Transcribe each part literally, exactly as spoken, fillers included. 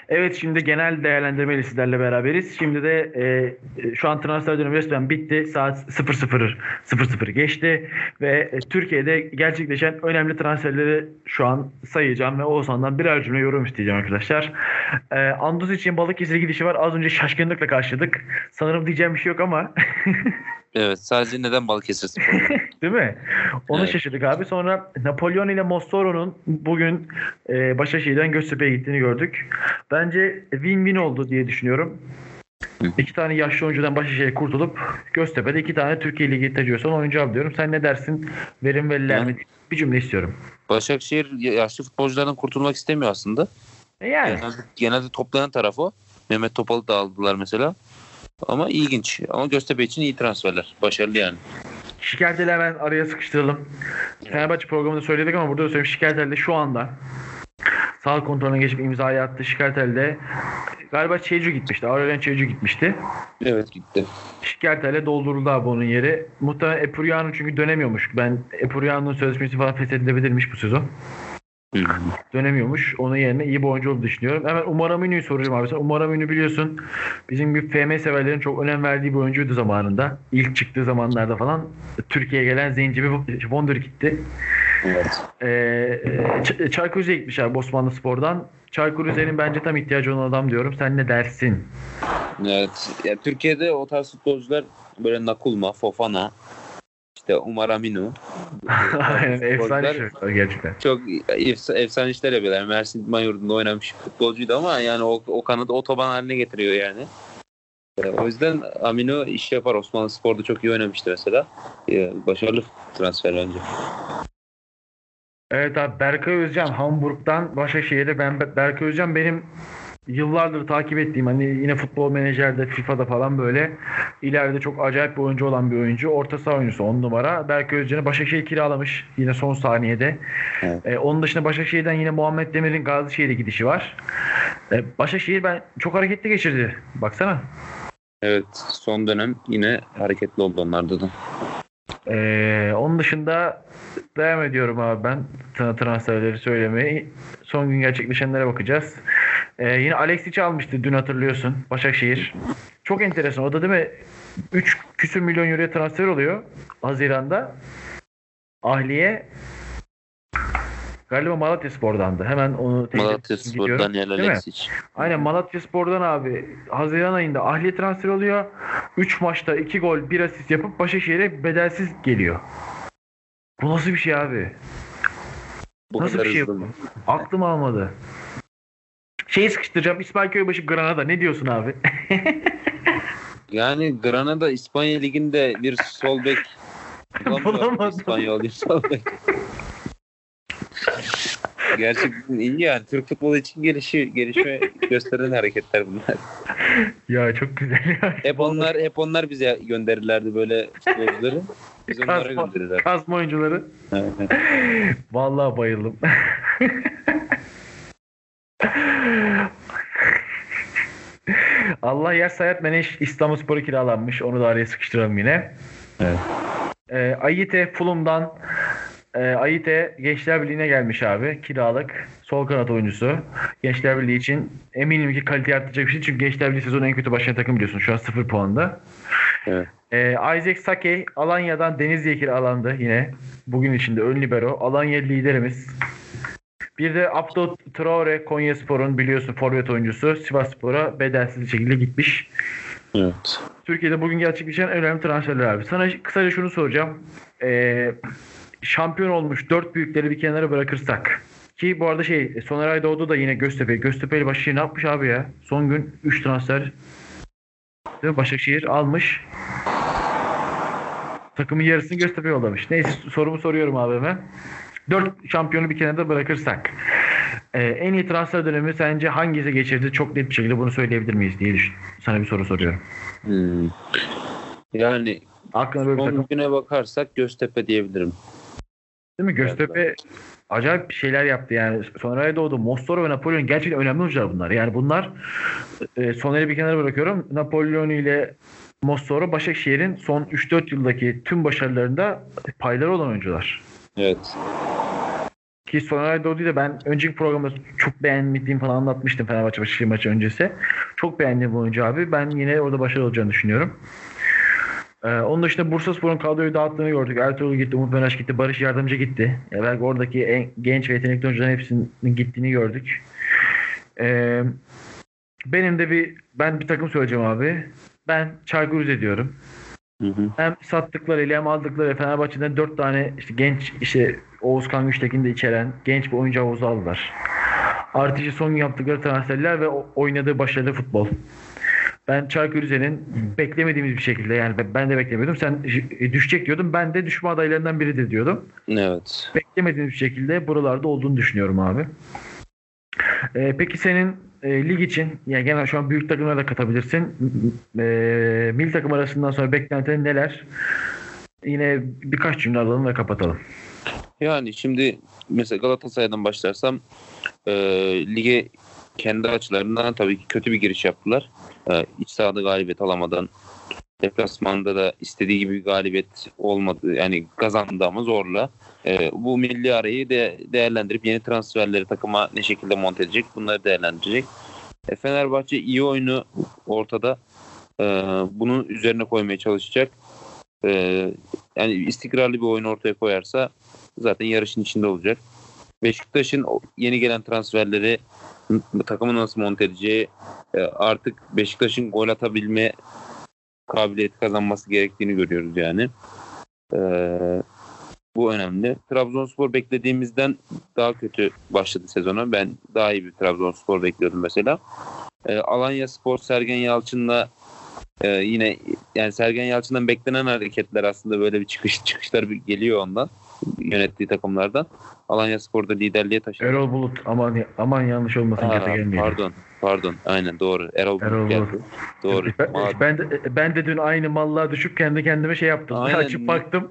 Evet, şimdi genel değerlendirmeyle sizlerle beraberiz. Şimdi de e, şu an transfer dönemi resmen bitti. Saat sıfır sıfır sıfır sıfır geçti ve e, Türkiye'de gerçekleşen önemli transferleri şu an sayacağım ve Oğuzhan'dan birer cümle yorum isteyeceğim arkadaşlar. E, Anduz için Balıkesir gidişi var. Az önce şaşkınlıkla karşıladık. Sanırım diyeceğim bir şey yok ama Evet, sadece neden Balıkesir? değil mi? Onu Evet. şaşırdık abi. Sonra Napolyon ile Mossoro'nun bugün e, Başakşehir'den Göztepe'ye gittiğini gördük. Bence win-win oldu diye düşünüyorum. İki tane yaşlı oyuncudan Başakşehir'e kurtulup Göztepe'de iki tane Türkiye Ligi tecrübesi olan oyuncu al diyorum. Sen ne dersin? Verim verirler mi? Bir cümle istiyorum. Başakşehir yaşlı futbolculardan kurtulmak istemiyor aslında. E yani. Genelde, genelde toplayan taraf o. Mehmet Topal'ı da aldılar mesela. Ama ilginç. Ama Göztepe için iyi transferler. Başarılı yani. Şikerteli hemen araya sıkıştıralım. Fenerbahçe programında söyledik ama burada da söyleyeyim. Şikerteli şu anda sağlık kontrolüne geçip imzayı attı. Şikerteli'de galiba Çeycu gitmişti. Aurelien Çeycu gitmişti. Evet, gitti. Şikerteli dolduruldu abi onun yeri. Muhtemelen Epuriano çünkü dönemiyormuş. Ben Epuriano'nun sözleşmesi falan feshedilebilirmiş bu sezon. Hı. Dönemiyormuş. Onun yerine iyi bir oyuncu olduğunu düşünüyorum. Hemen Umar Aminu'yu soracağım abi. Sen Umar Aminu biliyorsun. Bizim bir F M severlerin çok önem verdiği bir oyuncuydu zamanında. İlk çıktığı zamanlarda falan. Türkiye'ye gelen zenci bir wonderkid'ti. Evet. Ee, Ç- Çaykur Rize'ye gitmiş abi Osmanlı Spor'dan. Çaykur Rize'nin bence tam ihtiyacı olan adam diyorum. Sen ne dersin? Evet. Ya, Türkiye'de o tarz futbolcular böyle Nakulma, Fofana, işte Umar Aminu. Aynen efsane Futbolcular şey gerçekten. çok efs- efsane işler yapıyorlar. Mersin İdman Yurdu'nda oynamış futbolcuydu ama yani o, o kanadı otoban haline getiriyor yani. E, O yüzden Amino iş yapar. Osmanlı Spor'da çok iyi oynamıştı mesela. E, Başarılı transfer bence. Evet abi, Berkay Özcan Hamburg'dan Başakşehir'e. Ben Berkay Özcan benim yıllardır takip ettiğim, hani yine Futbol Menajer'de, FIFA'da falan böyle ileride çok acayip bir oyuncu olan bir oyuncu. Orta saha oyuncusu on numara. Berkay Özcan'ı Başakşehir kiralamış yine son saniyede. Evet. Ee, onun dışında Başakşehir'den yine Muhammed Demir'in Gazişehir'e gidişi var. Ee, Başakşehir ben çok hareketli geçirdi. Baksana. Evet, son dönem yine hareketli oldu onlarda da. Ee, onun dışında devam ediyorum abi ben tra- transferleri söylemeyi. Son gün gerçekleşenlere bakacağız. Ee, yine Alexic'i almıştı dün, hatırlıyorsun, Başakşehir. Çok enteresan. O da değil mi? üç küsür milyon euroya transfer oluyor Haziran'da. Ahliye galiba Malatyaspor'dandı. Hemen onu teyit Malatya etmek Spor, gidiyorum. Daniel Değil mi? Alexic. Aynen, Malatyaspor'dan abi. Haziran ayında Ahliye transfer oluyor. üç maçta iki gol bir asist yapıp Başakşehir'e bedelsiz geliyor. Bu nasıl bir şey abi? Bu Nasıl kadar bir şey hızlı bu? mı? Aklım almadı. Şeyi sıkıştıracağım. İsmail Köybaşı Granada. Ne diyorsun abi? Yani Granada İspanya Ligi'nde bir sol bek bulamıyor. Bulamadım. İspanyol bir sol bek. Gerçekten iyi yani. Türk futbolu için gelişi, gelişme gösteren hareketler bunlar. Ya çok güzel ya. Hep onlar hep onlar bize gönderirlerdi böyle futbolcuları. Biz onlara Kazma, gönderirlerdi. kazma oyuncuları. Evet. Vallahi bayıldım. Allah yer Sayat Meneş İstanbulspor'u kiralanmış. Onu da araya sıkıştıralım yine. Evet. Ee, Ayite Fulham'dan e, Ayite Gençler Birliği'ne gelmiş abi. Kiralık. Sol kanat oyuncusu. Gençler Birliği için eminim ki kalite arttıracak bir şey. Çünkü Gençler Birliği sezonun en kötü başlayan takım biliyorsun. Şu an sıfır puanda. Evet. Ee, Isaac Sake Alanya'dan Denizli'ye kiralandı yine. Bugün içinde ön libero. Alanya liderimiz. Bir de Abdo Traore, Konyaspor'un biliyorsun forvet oyuncusu, Sivasspor'a bedelsiz bir şekilde gitmiş. Evet. Türkiye'de bugün gerçekleşen önemli transferler abi. Sana kısaca şunu soracağım. Ee, şampiyon olmuş dört büyükleri bir kenara bırakırsak. Ki bu arada şey, Soner Aydoğdu da yine Göztepe. Göztepe'li Başakşehir ne yapmış abi ya? Son gün üç transfer değil mi? Başakşehir almış. Takımın yarısını Göztepe'ye yollamış. Neyse, sorumu soruyorum abi hemen. dört şampiyonu bir kenarda bırakırsak. Ee, en iyi transfer dönemi sence hangisi geçirdi? Çok net bir şekilde bunu söyleyebilir miyiz diye düşün. Sana bir soru soruyorum. Hmm. Yani Aklına böyle bir takım, son güne bakarsak Göztepe diyebilirim. değil mi? Göztepe acayip bir şeyler yaptı yani. Soner'e doğdu. Mossoro ve Napolyon gerçekten önemli oyuncular bunlar. Yani bunlar e, Soner'i bir kenara bırakıyorum. Napolyon ile Mossoro Başakşehir'in son üç dört yıldaki tüm başarılarında payları olan oyuncular. Evet. Ki son ayda o değil de ben önceki programda çok beğenmediğim falan anlatmıştım Fenerbahçe maçı, maçı öncesi. Çok beğendiğim bu oyuncu abi. Ben yine orada başarılı olacağını düşünüyorum. Ee, onun dışında Bursaspor'un kadroyu dağıttığını gördük. Ertuğrul gitti, Umut Meraş gitti, Barış Yardımcı gitti. Ya belki oradaki en genç ve yetenekli oyuncuların hepsinin gittiğini gördük. Ee, benim de bir ben bir takım söyleyeceğim abi. Ben Çaykur Rizediyorum. Hı hı. Hem sattıklarıyla hem aldıkları Fenerbahçe'den dört tane işte genç işte Oğuzkan Güçtekin'i de içeren genç bir oyuncu havuzu aldılar. Artı işte son yaptıkları transferler ve oynadığı başarılı futbol. Ben Çaykur Rize'nin beklemediğimiz bir şekilde yani ben de beklemiyordum. Sen düşecek diyordun. Ben de düşme adaylarından biridir diyordum. Evet. Beklemediğimiz bir şekilde buralarda olduğunu düşünüyorum abi. Ee, peki senin e, lig için yani genel şu an büyük takımlara da katabilirsin. E, milli takım arasından sonra beklentilerin neler? Yine birkaç cümle alalım ve kapatalım. Yani şimdi mesela Galatasaray'dan başlarsam e, lige kendi açılarından tabii ki kötü bir giriş yaptılar. E, iç sahada galibiyet alamadan deplasmanda da istediği gibi bir galibiyet olmadı. Yani kazandı ama zorla. E, bu milli arayı de değerlendirip yeni transferleri takıma ne şekilde monte edecek bunları değerlendirecek. E, Fenerbahçe iyi oyunu ortada. E, bunun üzerine koymaya çalışacak. E, yani istikrarlı bir oyun ortaya koyarsa zaten yarışın içinde olacak. Beşiktaş'ın yeni gelen transferleri takımı nasıl monte edeceği e, artık Beşiktaş'ın gol atabilme kabiliyeti kazanması gerektiğini görüyoruz yani. Ee, bu önemli. Trabzonspor beklediğimizden daha kötü başladı sezona. Ben daha iyi bir Trabzonspor bekliyordum mesela. Ee, Alanyaspor Sergen Yalçın'la e, yine yani Sergen Yalçın'dan beklenen hareketler aslında böyle bir çıkış çıkışlar geliyor ondan yönettiği takımlardan. Alanyaspor'da liderliğe taşıdı. Erol Bulut aman aman yanlış olmasın Aa, kötü gelmeyelim. Pardon. Pardon. Aynen doğru. Erol, Erol Bulut geldi. Bulut. Doğru. Ben, ben, de, ben de dün aynı mallığa düşüp kendi kendime şey yaptım. Aynen. Açıp baktım.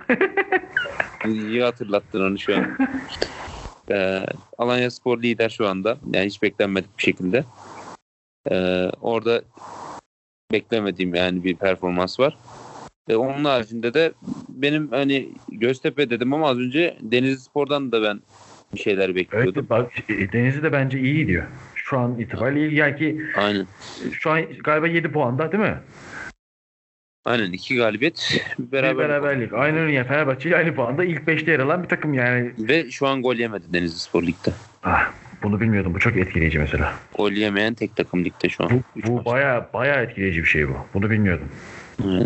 İyi hatırlattın onu şu an. Ee, Alanyaspor lider şu anda. Yani hiç beklenmedik bir şekilde. Ee, orada beklemediğim yani bir performans var. Ee, onun haricinde de benim hani Göztepe dedim ama az önce Denizlispor'dan da ben bir şeyler bekliyordum. Evet bak Denizli de bence iyi gidiyor. Şu an itibariyle iyi. Yani ki Aynen. şu an galiba yedi puanda değil mi? Aynen iki galibiyet beraber. Bir beraberlik. Aynen öyle. Fenerbahçe ile aynı puanda ilk beşte yer alan bir takım yani. Ve şu an gol yemedi Denizlispor ligde. Ah, bunu bilmiyordum. Bu çok etkileyici mesela. Gol yemeyen tek takım ligde şu an. Bu, bu baya baya etkileyici bir şey bu. Bunu bilmiyordum. Evet.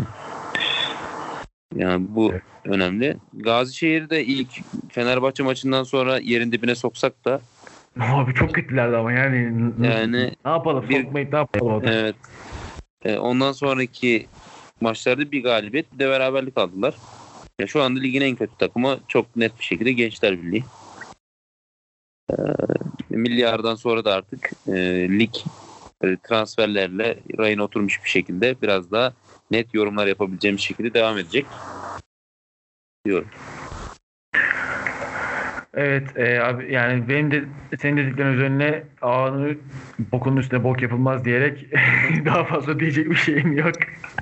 Yani bu evet. önemli. Gazişehir'de ilk Fenerbahçe maçından sonra yerin dibine soksak da abi çok kötülerdi ama yani yani ne yapalım bir, sokmayıp ne yapalım orada. Evet. E, ondan sonraki maçlarda bir galibiyet bir de beraberlik aldılar. Ya şu anda ligin en kötü takımı çok net bir şekilde Gençler Birliği. E, milli aradan sonra da artık e, lig e, transferlerle rayına oturmuş bir şekilde biraz daha net yorumlar yapabileceğimiz şekilde devam edecek diyorum. Evet e, abi yani benim de senin dediklerin üzerine ağını bokunun üstüne bok yapılmaz diyerek daha fazla diyecek bir şeyim yok.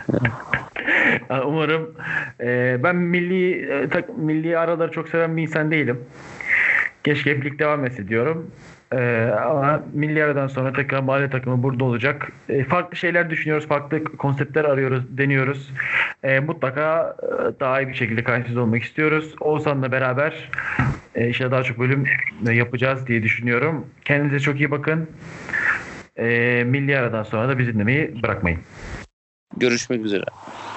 Umarım e, ben milli e, tak, milli araları çok seven bir insan değilim. Keşke hep lig devam etse diyorum. Ee, ama milli aradan sonra tekrar mahalle takımı burada olacak. Ee, farklı şeyler düşünüyoruz, farklı konseptler arıyoruz, deniyoruz. Ee, mutlaka e, daha iyi bir şekilde karşınızda olmak istiyoruz. Oğuzhan'la beraber e, işte daha çok bölüm yapacağız diye düşünüyorum. Kendinize çok iyi bakın. Ee, milli aradan sonra da bizi dinlemeyi bırakmayın. Görüşmek üzere.